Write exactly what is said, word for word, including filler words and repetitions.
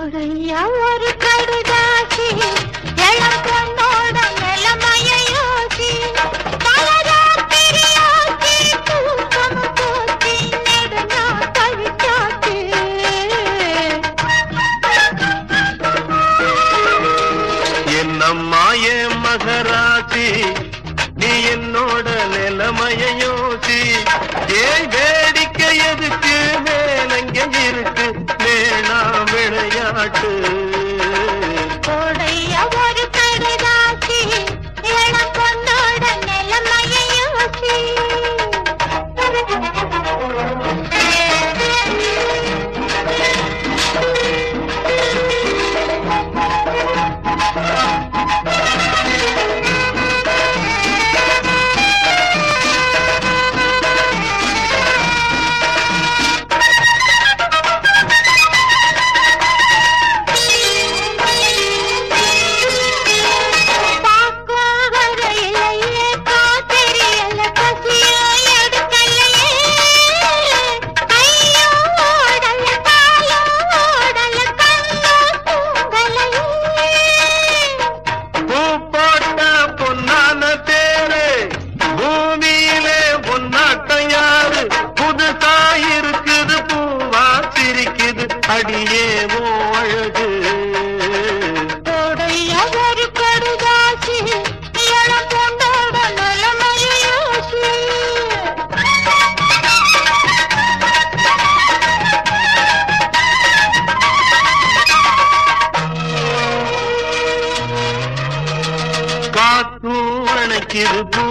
ஒரு கடுதாசி எல்லாம் பொண்ணோட நிலைமைய யோசி பலராத்திரியாசி தூக்கம் போசி நெடுநா கழிச்சாச்சு என்னம்மா என் மகராசி நீ என்னோட நிலைமைய யோசி ஏன் வேடிக்கை எதுக்கு வேலைங்க இருக்கு வேணா விளையாட்டு கோடைய ஒரு கடுதாசி இளம் பொண்ணோட நிலைமைய யோசி அடியேவோ அழகு கோடைய ஒரு கடுதாசி இளம் பொண்ணோட நிலைமைய யோசி காத்து அணைக்கிது